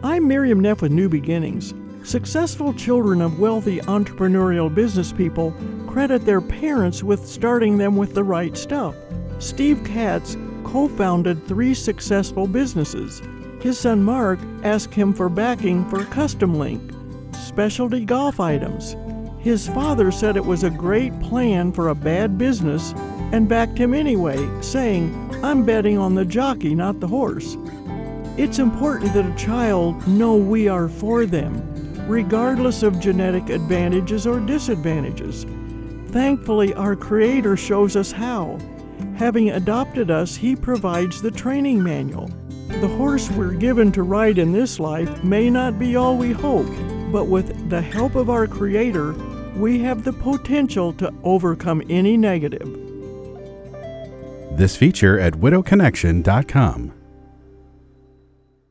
I'm Miriam Neff with New Beginnings. Successful children of wealthy entrepreneurial business people credit their parents with starting them with the right stuff. Steve Katz co-founded 3 successful businesses. His son Mark asked him for backing for Custom Link, specialty golf items. His father said it was a great plan for a bad business and backed him anyway, saying, "I'm betting on the jockey, not the horse." It's important that a child know we are for them, regardless of genetic advantages or disadvantages. Thankfully, our Creator shows us how. Having adopted us, He provides the training manual. The horse we're given to ride in this life may not be all we hope, but with the help of our Creator, we have the potential to overcome any negative. This feature at widowconnection.com.